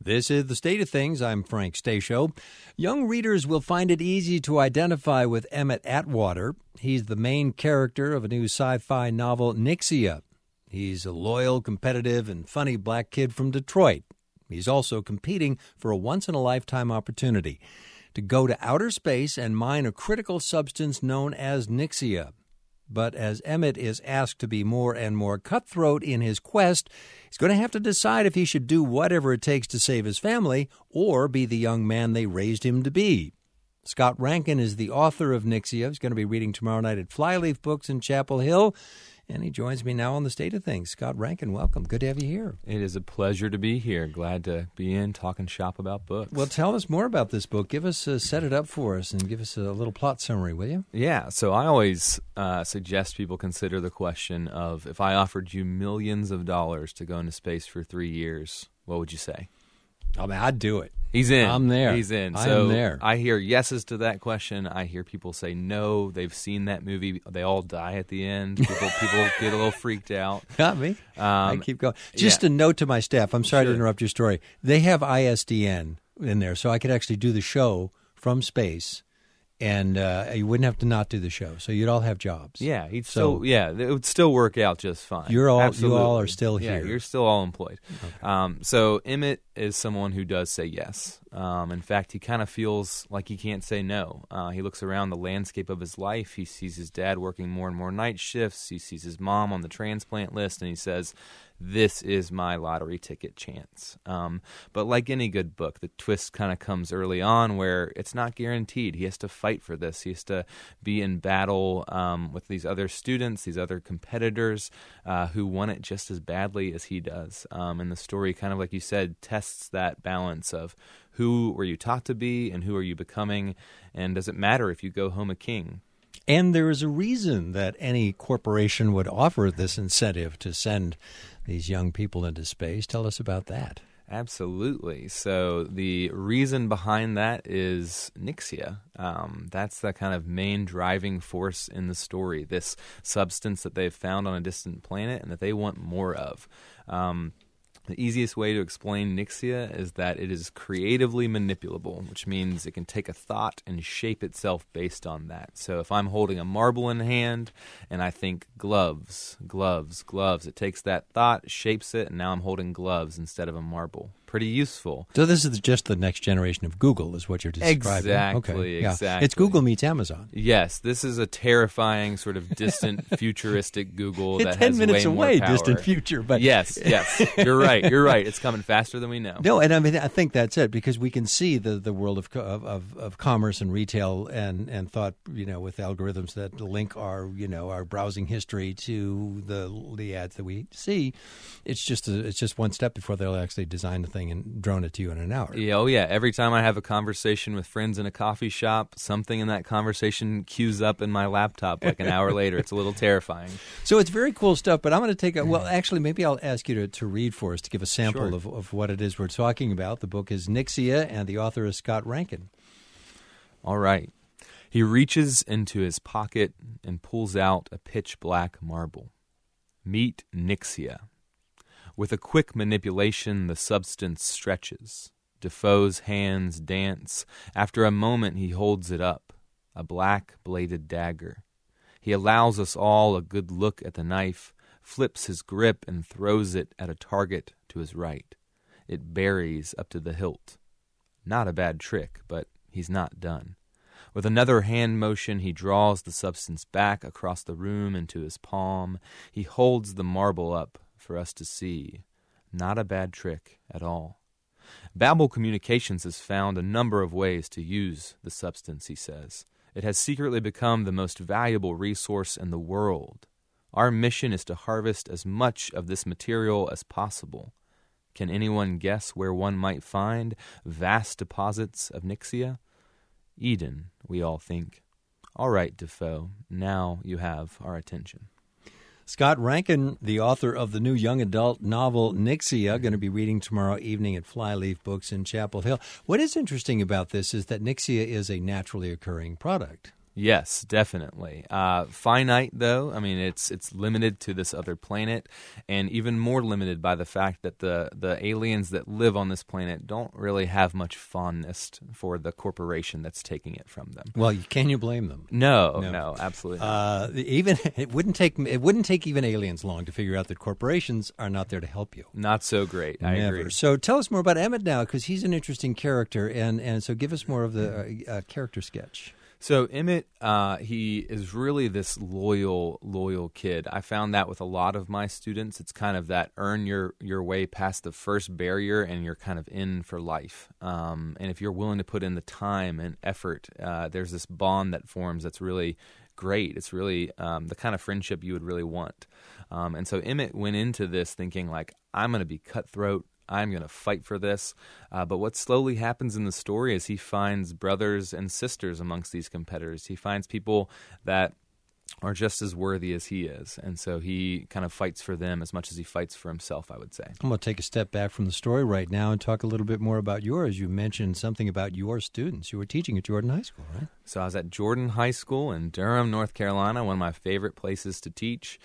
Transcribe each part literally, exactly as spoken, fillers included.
This is The State of Things. I'm Frank Stasio. Young readers will find it easy to identify with Emmett Atwater. He's the main character of a new sci-fi novel, Nyxia. He's a loyal, competitive, and funny black kid from Detroit. He's also competing for a once-in-a-lifetime opportunity to go to outer space and mine a critical substance known as Nyxia. But as Emmett is asked to be more and more cutthroat in his quest, he's going to have to decide if he should do whatever it takes to save his family or be the young man they raised him to be. Scott Rankin is the author of Nyxia. He's going to be reading tomorrow night at Flyleaf Books in Chapel Hill. And he joins me now on The State of Things. Scott Rankin, welcome. Good to have you here. It is a pleasure to be here. Glad to be in, talking shop about books. Well, tell us more about this book. Give us, uh, set it up for us and give us a little plot summary, will you? Yeah, so I always uh, suggest people consider the question of, if I offered you millions of dollars to go into space for three years, what would you say? I mean, I'd do it. He's in. I'm there. He's in. I so am there. I hear yeses to that question. I hear people say no. They've seen that movie. They all die at the end. People, people get a little freaked out. Not me. Um, I keep going. Just yeah. a note to my staff. I'm sorry Sure. to interrupt your story. They have I S D N in there, so I could actually do the show from space, and uh, you wouldn't have to not do the show. So you'd all have jobs. Yeah, he'd So- still. Yeah, it would still work out just fine. You're all- you Absolutely. all are still Yeah, here. you're still all employed. Um, so Emmett is someone who does say yes. Um, in fact, he kind of feels like he can't say no. Uh, he looks around the landscape of his life. He sees his dad working more and more night shifts. He sees his mom on the transplant list, and he says, this is my lottery ticket chance. Um, but like any good book, the twist kind of comes early on where it's not guaranteed. He has to fight for this. He has to be in battle um, with these other students, these other competitors uh, who want it just as badly as he does. Um, and the story, kind of like you said, tests that balance of who were you taught to be and who are you becoming, and does it matter if you go home a king? And there is a reason that any corporation would offer this incentive to send these young people into space. Tell us about that. Absolutely. So the reason behind that is Nyxia. Um, that's the kind of main driving force in the story, this substance that they've found on a distant planet and that they want more of. Um, The easiest way to explain Nyxia is that it is creatively manipulable, which means it can take a thought and shape itself based on that. So if I'm holding a marble in hand and I think gloves, gloves, gloves, it takes that thought, shapes it, and now I'm holding gloves instead of a marble. Pretty useful. So this is just the next generation of Google is what you're describing. Exactly, Okay. Yeah. exactly. It's Google meets Amazon. Yes, this is a terrifying, sort of distant, futuristic Google It's that ten has minutes way more away, power. distant future. But Yes, yes, you're right. You're right. It's coming faster than we know. No, and I mean I think that's it because we can see the, the world of, co- of of of commerce and retail and, and thought, you know, with algorithms that link our you know our browsing history to the the ads that we see. It's just a, it's just one step before they'll actually design the thing and drone it to you in an hour. Yeah, oh yeah. Every time I have a conversation with friends in a coffee shop, something in that conversation queues up in my laptop like an hour later. It's a little terrifying. So it's very cool stuff, but I'm going to take a, well, actually, maybe I'll ask you to, to read for us, to give a sample Sure. of, of what it is we're talking about. The book is Nyxia, and the author is Scott Rankin. All right. He reaches into his pocket and pulls out a pitch black marble. Meet Nyxia. With a quick manipulation, the substance stretches. Defoe's hands dance. After a moment, he holds it up, a black-bladed dagger. He allows us all a good look at the knife, flips his grip, and throws it at a target to his right. It buries up to the hilt. Not a bad trick, but he's not done. With another hand motion, he draws the substance back across the room into his palm. He holds the marble up for us to see. Not a bad trick at all. Babel Communications has found a number of ways to use the substance, he says. It has secretly become the most valuable resource in the world. Our mission is to harvest as much of this material as possible. Can anyone guess where one might find vast deposits of Nyxia? Eden, we all think. All right, Defoe, now you have our attention. Scott Rankin, the author of the new young adult novel Nyxia, going to be reading tomorrow evening at Flyleaf Books in Chapel Hill. What is interesting about this is that Nyxia is a naturally occurring product. Yes, definitely. Uh, finite, though. I mean, it's it's limited to this other planet, and even more limited by the fact that the, the aliens that live on this planet don't really have much fondness for the corporation that's taking it from them. Well, can you blame them? No, No. no, absolutely not. Uh, even it wouldn't take it wouldn't take even aliens long to figure out that corporations are not there to help you. Not so great. I Never. agree. So tell us more about Emmett now, because he's an interesting character, and, and so give us more of the uh, uh, character sketch. So Emmett, uh, he is really this loyal, loyal kid. I found that with a lot of my students. It's kind of that earn your, your way past the first barrier, and you're kind of in for life. Um, and if you're willing to put in the time and effort, uh, there's this bond that forms that's really great. It's really um, the kind of friendship you would really want. Um, and so Emmett went into this thinking like, I'm going to be cutthroat. I'm going to fight for this. Uh, but what slowly happens in the story is he finds brothers and sisters amongst these competitors. He finds people that are just as worthy as he is. And so he kind of fights for them as much as he fights for himself, I would say. I'm going to take a step back from the story right now and talk a little bit more about yours. You mentioned something about your students. You were teaching at Jordan High School, right? So I was at Jordan High School in Durham, North Carolina, one of my favorite places to teach.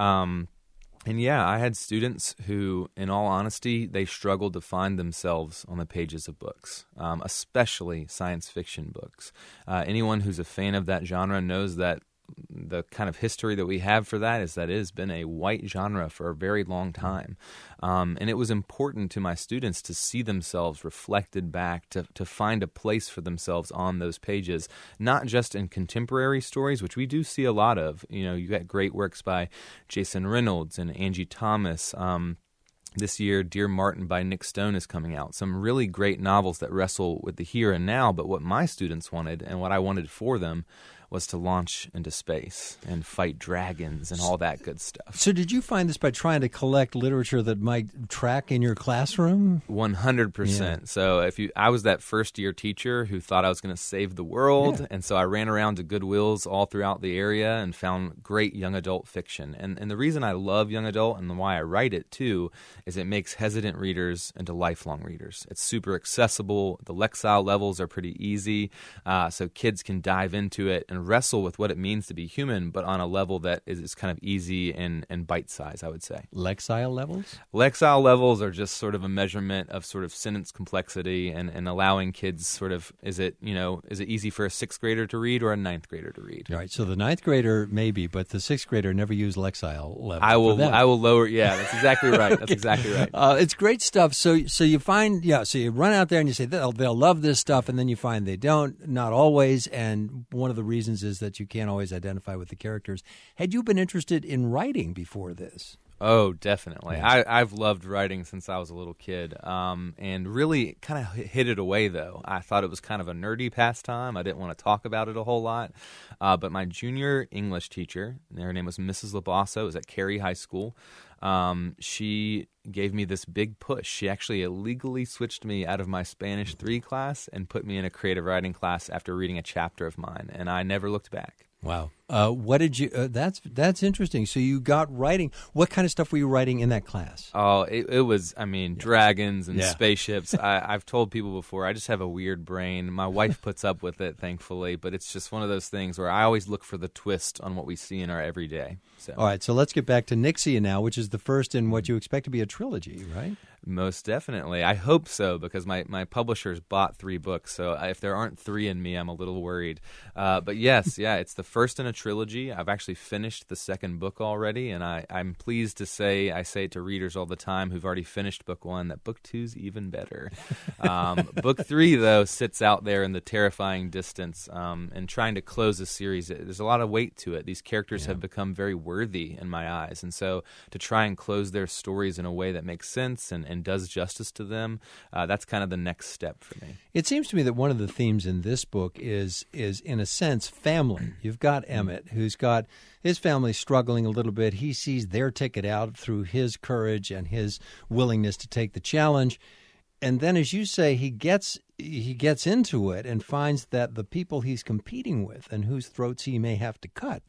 Um And yeah, I had students who, in all honesty, they struggled to find themselves on the pages of books, um, especially science fiction books. Uh, anyone who's a fan of that genre knows that the kind of history that we have for that is that it has been a white genre for a very long time. Um, and it was important to my students to see themselves reflected back, to, to find a place for themselves on those pages, not just in contemporary stories, which we do see a lot of. You know, you got great works by Jason Reynolds and Angie Thomas. Um, This year, Dear Martin by Nick Stone is coming out. Some really great novels that wrestle with the here and now, but what my students wanted and what I wanted for them was to launch into space and fight dragons and all that good stuff. So did you find this by trying to collect literature that might track in your classroom? one hundred percent. Yeah. So if you, I was that first-year teacher who thought I was going to save the world, Yeah. and so I ran around to Goodwills all throughout the area and found great young adult fiction. And, and the reason I love young adult and why I write it, too, is it makes hesitant readers into lifelong readers. It's super accessible. The Lexile levels are pretty easy, uh, so kids can dive into it and wrestle with what it means to be human, but on a level that is, is kind of easy and, and bite-sized, I would say. Lexile levels? Lexile levels are just sort of a measurement of sort of sentence complexity and, and allowing kids sort of, is it, you know, is it easy for a sixth grader to read or a ninth grader to read? All right, so the ninth grader maybe, but the sixth grader never used Lexile level. I will, for them. I will lower, yeah, that's exactly right. That's exactly right. Uh, it's great stuff. So, so you find, yeah. So you run out there and you say they'll they'll love this stuff, and then you find they don't. Not always, and one of the reasons is that you can't always identify with the characters. Had you been interested in writing before this? Oh, definitely. Yeah. I, I've loved writing since I was a little kid, um, and really kind of hid it away, though. I thought it was kind of a nerdy pastime. I didn't want to talk about it a whole lot. Uh, but my junior English teacher, her name was Missus Labasso, was at Cary High School. Um, she gave me this big push. She actually illegally switched me out of my Spanish three class and put me in a creative writing class after reading a chapter of mine, and I never looked back. Wow. Uh, what did you? Uh, that's that's interesting. So you got writing. What kind of stuff were you writing in that class? Oh, it, it was, I mean, yeah. dragons and yeah. spaceships. I, I've told people before, I just have a weird brain. My wife puts up with it, thankfully, but it's just one of those things where I always look for the twist on what we see in our everyday. So. All right, so let's get back to Nixia now, which is the first in what you expect to be a trilogy, right? Most definitely. I hope so, because my, my publishers bought three books, so if there aren't three in me, I'm a little worried. Uh, but yes, yeah, it's the first in a trilogy. I've actually finished the second book already, and I, I'm pleased to say, I say it to readers all the time who've already finished book one, that book two's even better. Um, book three, though, sits out there in the terrifying distance, um, and trying to close a series, there's a lot of weight to it. These characters yeah. have become very worthy in my eyes, and so to try and close their stories in a way that makes sense and, and does justice to them, uh, that's kind of the next step for me. It seems to me that one of the themes in this book is, is in a sense, family. You've got Emmett, who's got his family struggling a little bit. He sees their ticket out through his courage and his willingness to take the challenge. And then, as you say, he gets he gets into it and finds that the people he's competing with and whose throats he may have to cut,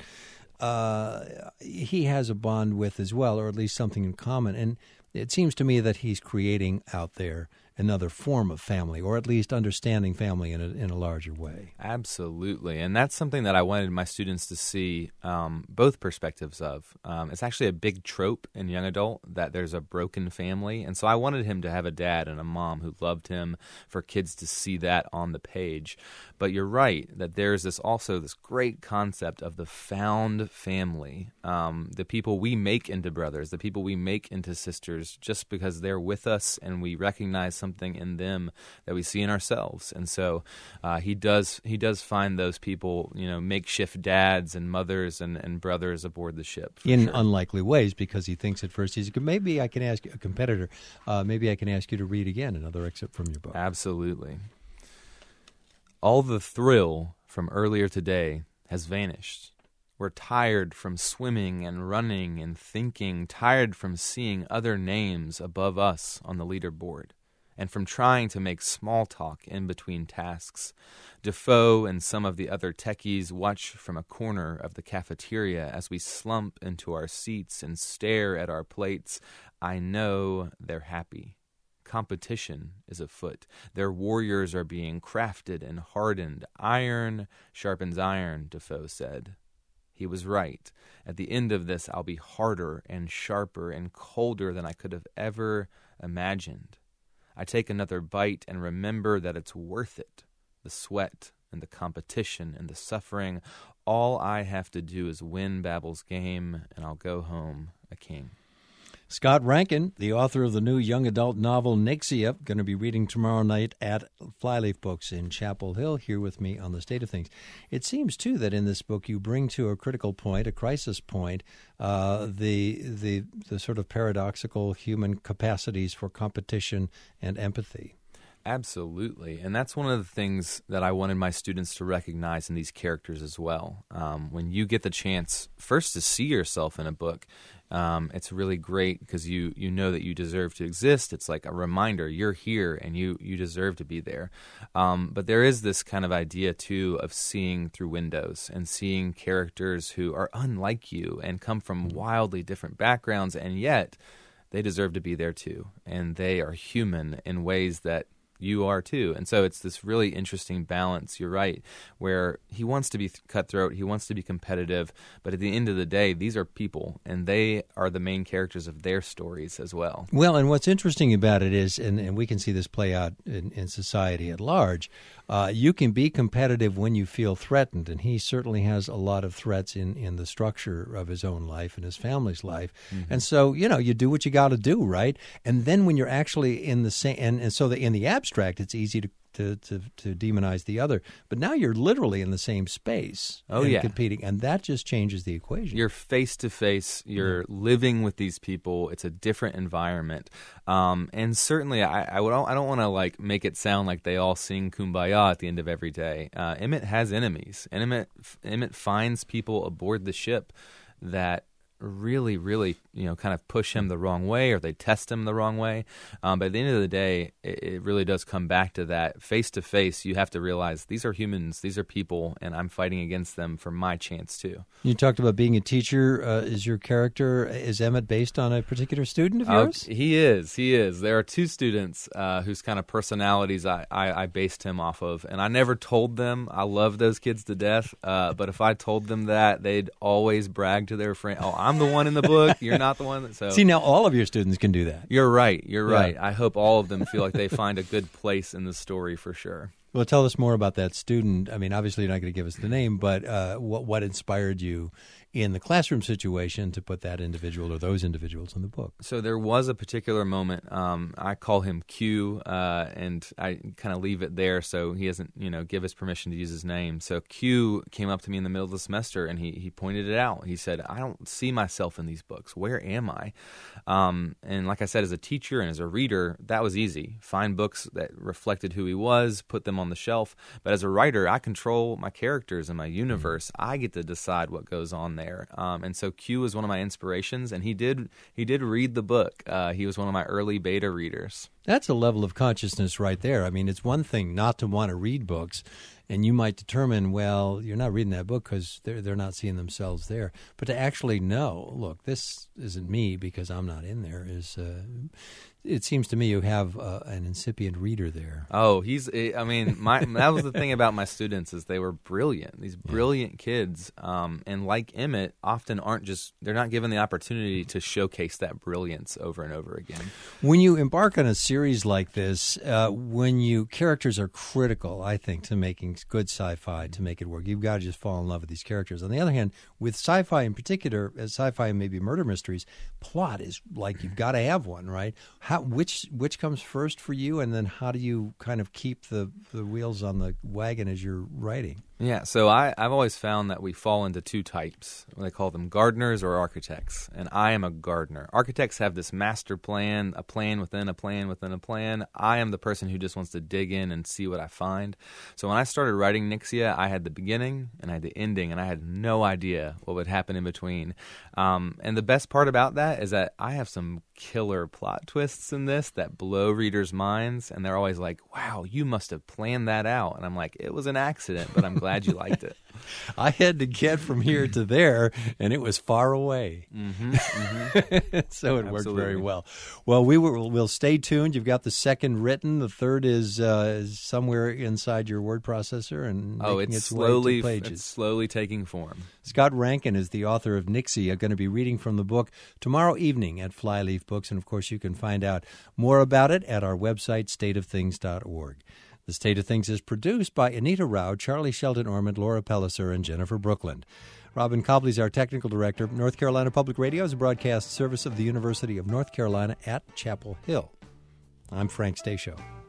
uh, he has a bond with as well, or at least something in common. And it seems to me that he's creating out there another form of family, or at least understanding family in a, in a larger way. Absolutely. And that's something that I wanted my students to see um, both perspectives of. Um, it's actually a big trope in young adult that there's a broken family. And so I wanted him to have a dad and a mom who loved him, for kids to see that on the page. But you're right that there's this also this great concept of the found family, um, the people we make into brothers, the people we make into sisters just because they're with us and we recognize something in them that we see in ourselves. And so uh, he does he does find those people, you know, makeshift dads and mothers and, and brothers aboard the ship. In sure. unlikely ways, because he thinks at first, he's maybe I can ask a competitor, uh, maybe I can ask you to read again another excerpt from your book. Absolutely. All the thrill from earlier today has vanished. We're tired from swimming and running and thinking, tired from seeing other names above us on the leaderboard, and from trying to make small talk in between tasks. Defoe and some of the other techies watch from a corner of the cafeteria as we slump into our seats and stare at our plates. I know they're happy. Competition is afoot. Their warriors are being crafted and hardened. Iron sharpens iron, Defoe said. He was right. At the end of this, I'll be harder and sharper and colder than I could have ever imagined. I take another bite and remember that it's worth it. The sweat and the competition and the suffering. All I have to do is win Babel's game, and I'll go home a king. Scott Rankin, the author of the new young adult novel Nixia, going to be reading tomorrow night at Flyleaf Books in Chapel Hill, here with me on The State of Things. It seems, too, that in this book you bring to a critical point, a crisis point, uh, the, the, the sort of paradoxical human capacities for competition and empathy. Absolutely. And that's one of the things that I wanted my students to recognize in these characters as well. Um, when you get the chance first to see yourself in a book, um, it's really great because you, you know that you deserve to exist. It's like a reminder, you're here and you, you deserve to be there. Um, but there is this kind of idea, too, of seeing through windows and seeing characters who are unlike you and come from wildly different backgrounds, and yet they deserve to be there, too. And they are human in ways that you are too. And so it's this really interesting balance, you're right, where he wants to be cutthroat, he wants to be competitive, but at the end of the day, these are people, and they are the main characters of their stories as well. Well, and what's interesting about it is, and, and we can see this play out in, in society at large, uh, you can be competitive when you feel threatened, and he certainly has a lot of threats in, in the structure of his own life and his family's life. Mm-hmm. And so, you know, you do what you got to do, right? And then when you're actually in the same, and, and so the, in the abstract, it's easy to To, to to demonize the other, but now you're literally in the same space. Oh and yeah, competing, and that just changes the equation. You're face to face. You're mm-hmm. living with these people. It's a different environment, um, and certainly, I, I would I don't want to like make it sound like they all sing "Kumbaya" at the end of every day. Uh, Emmett has enemies. Emmett Emmett finds people aboard the ship that really, really, you know, kind of push him the wrong way, or they test him the wrong way. Um, but at the end of the day, it, it really does come back to that. Face to face, you have to realize these are humans, these are people, and I'm fighting against them for my chance too. You talked about being a teacher. Uh, is your character, is Emmett based on a particular student of yours? Uh, he is, he is. There are two students uh, whose kind of personalities I, I, I based him off of, and I never told them. I love those kids to death, uh, but if I told them that, they'd always brag to their friend, oh, I'm the one in the book, you're not the one. That, so See, now all of your students can do that. You're right, you're yeah. right. I hope all of them feel like they find a good place in the story for sure. Well, tell us more about that student. I mean, obviously you're not going to give us the name, but uh, what, what inspired you in the classroom situation to put that individual or those individuals in the book? So there was a particular moment. Um, I call him Q, uh, and I kind of leave it there so he doesn't, you know, give us permission to use his name. So Q came up to me in the middle of the semester, and he, he pointed it out. He said, I don't see myself in these books. Where am I? Um, and like I said, as a teacher and as a reader, that was easy. Find books that reflected who he was, put them on the shelf. But as a writer, I control my characters and my universe. I get to decide what goes on there. Um, and so Q was one of my inspirations, and he did he did read the book. Uh, he was one of my early beta readers. That's a level of consciousness right there. I mean, it's one thing not to want to read books, and you might determine, well, you're not reading that book because they're, they're not seeing themselves there. But to actually know, look, this isn't me because I'm not in there is, uh, it seems to me you have uh, an incipient reader there. Oh, he's, I mean, my that was the thing about my students is they were brilliant, these brilliant yeah. kids. Um, and like Emmett, often aren't just, they're not given the opportunity to showcase that brilliance over and over again. When you embark on a series like this, uh, when you, characters are critical, I think, to making good sci-fi, to make it work. You've got to just fall in love with these characters. On the other hand, with sci-fi in particular, as sci-fi and maybe murder mysteries, plot is like you've got to have one, right? How, which which comes first for you, and then how do you kind of keep the, the wheels on the wagon as you're writing? Yeah, so I, I've always found that we fall into two types. They call them gardeners or architects, and I am a gardener. Architects have this master plan, a plan within a plan within a plan. I am the person who just wants to dig in and see what I find. So when I started writing Nyxia, I had the beginning and I had the ending, and I had no idea what would happen in between. Um, and the best part about that is that I have some killer plot twists in this that blow readers' minds, and they're always like, wow, you must have planned that out. And I'm like, it was an accident, but I'm glad you liked it. I had to get from here to there, and it was far away. Mm-hmm, mm-hmm. So it Absolutely. worked very well. Well, we will we'll stay tuned. You've got the second written. The third is, uh, is somewhere inside your word processor and oh, making it's its slowly, way to pages. It's slowly taking form. Scott Rankin is the author of Nyxia, going to be reading from the book tomorrow evening at Flyleaf Books. And, of course, you can find out more about it at our website, state of things dot org. The State of Things is produced by Anita Rao, Charlie Sheldon Ormond, Laura Pelliser, and Jennifer Brookland. Robin Cobley is our technical director. North Carolina Public Radio is a broadcast service of the University of North Carolina at Chapel Hill. I'm Frank Stasio.